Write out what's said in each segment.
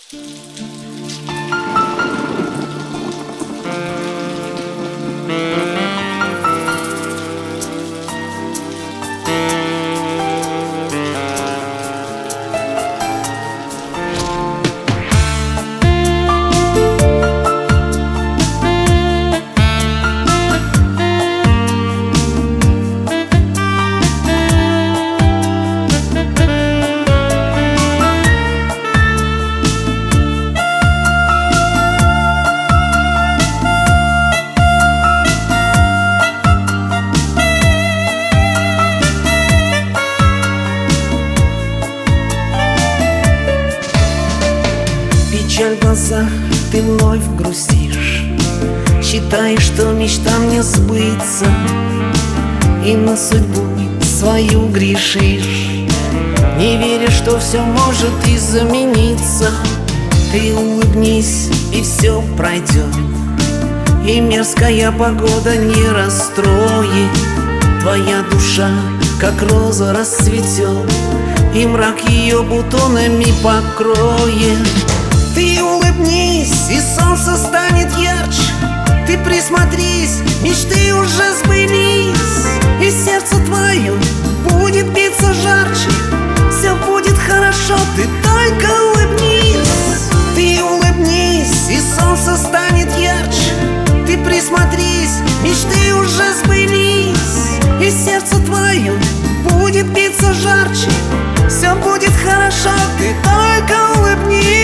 Печаль в глазах, ты вновь грустишь, считаешь, что мечтам не сбыться, и на судьбу свою грешишь, не веришь, что все может измениться. Ты улыбнись, и все пройдет, и мерзкая погода не расстроит. Твоя душа, как роза, расцветет, и мрак ее бутонами покроет. Ты улыбнись, и солнце станет ярче. Ты присмотрись, мечты уже сбылись, и сердце твое будет биться жарче. Все будет хорошо, ты только улыбнись. Ты улыбнись, и солнце станет ярче. Ты присмотрись, мечты уже сбылись, и сердце твое будет биться жарче. Все будет хорошо, ты только улыбнись.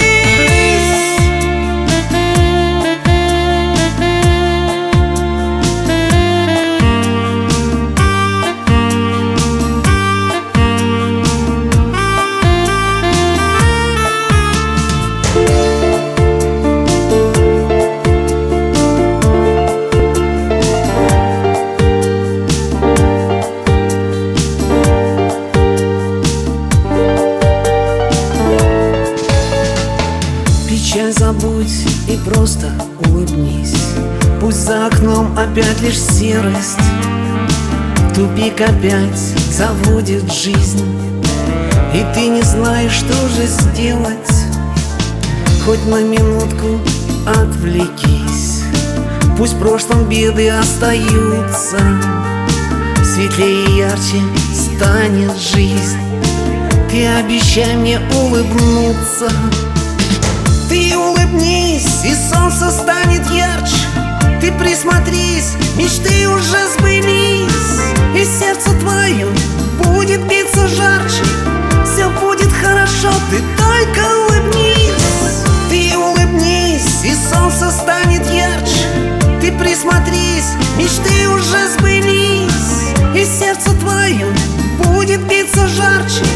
Печаль забудь и просто улыбнись. Пусть за окном опять лишь серость, тупик опять заводит жизнь, и ты не знаешь, что же сделать. Хоть на минутку отвлекись, пусть в прошлом беды остаются, светлее и ярче станет жизнь. Ты обещай мне улыбнуться. Ты улыбнись, и солнце станет ярче. Ты присмотрись, мечты уже сбылись, и сердце твое будет биться жарче. Все будет хорошо, ты только улыбнись. Ты улыбнись, и солнце станет ярче. Ты присмотрись, мечты уже сбылись, и сердце твое будет биться жарче.